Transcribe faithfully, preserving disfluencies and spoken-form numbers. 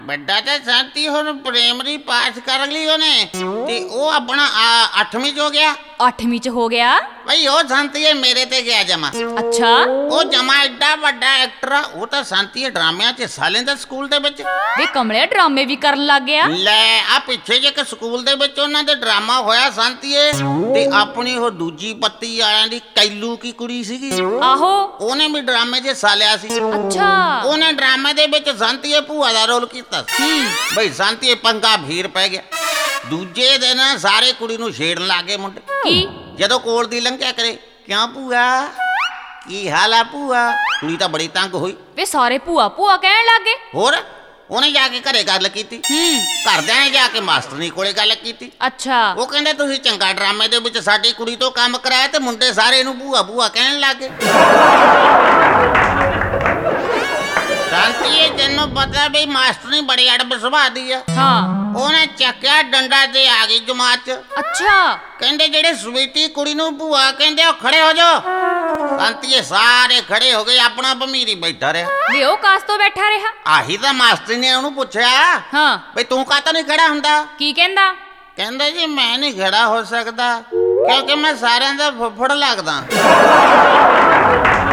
ਵੱਡਾ ਤਾਂ ਸ਼ਾਂਤੀ ਹੁਣ ਪ੍ਰਾਇਮਰੀ ਪਾਸ ਕਰ ਲਈ ਉਹਨੇ ਤੇ ਉਹ ਆਪਣਾ ਅੱਠਵੀਂ ਚ ਹੋ ਗਿਆ। ਅੱਠਵੀਂ ਚ ਹੋ ਗਿਆ ਬਈ ਉਹ ਸ਼ਾਂਤੀ ਮੇਰੇ ਤੇ ਗਿਆ ਜਮਾ। ਅੱਛਾ ਉਹ ਜਮਾ ਐਡਾ ਵੱਡਾ ਐਕਟਰ ਆ। ਉਹ ਤਾਂ ਸ਼ਾਂਤੀ ਡਰਾਮਿਆਂ ਚ ਹਿੱਸਾ ਲੈਂਦਾ ਸਕੂਲ ਦੇ ਵਿੱਚ। ਵੇ ਕਮਲਿਆ ਡਰਾਮੇ ਵੀ ਕਰਨ ਲੱਗ ਗਿਆ। ਲੈ ਆ ਪਿੱਛੇ ਜੇ ਇੱਕ ਸਕੂਲ ਦੇ ਵਿੱਚ ਉਹਨਾਂ ਦੇ ਡਰਾਮਾ ਹੋਇਆ ਸ਼ਾਂਤੀਏ ਤੇ ਆਪਣੀ ਉਹ ਦੂਜੀ ਪੱਤੀ ਵਾਲਿਆਂ ਦੀ ਕੈਲੂ ਕੀ ਕੁੜੀ ਸੀਗੀ, ਆਹੋ ਉਹਨੇ ਵੀ ਡਰਾਮੇ 'ਚ ਹਿੱਸਾ ਲਿਆ ਸੀ। ਅੱਛਾ ਉਹਨੇ ਡਰਾਮੇ ਦੇ ਵਿੱਚ ਸ਼ਾਂਤੀਏ ਭੂਆ ਦਾ ਰੋਲ ਕੀਤਾ ਸੀ। ਬਈ ਸ਼ਾਂਤੀਏ ਪੰਗਾ ਭੀੜ ਪੈ ਗਿਆ। ਦੂਜੇ ਦਿਨ ਸਾਰੇ ਕੁੜੀ ਨੂੰ ਛੇੜਨ ਲੱਗੇ ਮੁੰਡੇ। ਕੀ ਜਦੋਂ ਕੋਲ ਦੀ ਲੰਘਿਆ ਕਰੇ, ਕਿਉਂ ਭੂਆ ਕੀ ਹਾਲ ਆ ਭੂਆ? ਕੁੜੀ ਤਾਂ ਬੜੀ ਤੰਗ ਹੋਈ। ਵੇ ਸਾਰੇ ਭੂਆ ਭੂਆ ਕਹਿਣ ਲੱਗੇ। ਹੋਰ ਉਹਨੇ ਜਾ ਕੇ ਘਰੇ ਗੱਲ ਕੀਤੀ। ਹੂੰ ਘਰਦਿਆਂ ਨੇ ਜਾ ਕੇ ਮਾਸਟਰਨੀ ਕੋਲੇ ਗੱਲ ਕੀਤੀ। ਅੱਛਾ ਉਹ ਕਹਿੰਦੇ ਤੁਸੀਂ ਚੰਗਾ ਡਰਾਮੇ ਦੇ ਵਿੱਚ ਸਾਡੀ ਕੁੜੀ ਤੋਂ ਕੰਮ ਕਰਾਇਆ ਤੇ ਮੁੰਡੇ ਸਾਰੇ ਇਹਨੂੰ ਭੂਆ ਭੂਆ ਕਹਿਣ ਲੱਗੇ। ਸ਼ਾਂਤੀਏ ਤੈਨੂੰ ਪਤਾ ਵੀ ਮਾਸਟਰਨੀ ਬੜੀ ਅੜਬ ਸੁਭਾਅ ਦੀ ਆ। ਹਾਂ ਉਹਨੇ ਚੱਕਿਆ ਡੰਡਾ ਤੇ ਆ ਗਈ ਜਮਾਤ ਚ। ਅੱਛਾ ਕਹਿੰਦੇ ਜਿਹੜੇ ਸਵੀਟੀ ਕੁੜੀ ਨੂੰ ਭੂਆ ਕਹਿੰਦੇ ਉਹ ਖੜੇ ਹੋ ਜਾਓ। ਸ਼ਾਂਤੀਏ ਸਾਰੇ ਖੜੇ ਹੋ ਗਏ, ਆਪਣਾ ਭਮੀਰੀ ਬੈਠਾ ਰਿਹਾ। ਵੇ ਉਹ ਕਾਸ ਤੋਂ ਬੈਠਾ ਰਿਹਾ। ਆਹੀ ਤਾਂ ਮਾਸਟਰ ਨੇ ਉਹਨੂੰ ਪੁੱਛਿਆ ਹਾਂ ਬਈ ਤੂੰ ਕਾਹਤੋਂ ਨਹੀਂ ਖੜਾ ਹੁੰਦਾ? ਕੀ ਕਹਿੰਦਾ? ਕਹਿੰਦਾ ਜੀ ਮੈਂ ਨਹੀਂ ਖੜਾ ਹੋ ਸਕਦਾ ਕਿਉਂਕਿ ਮੈਂ ਸਾਰਿਆਂ ਦਾ ਫੁੱਫੜ ਲੱਗਦਾ।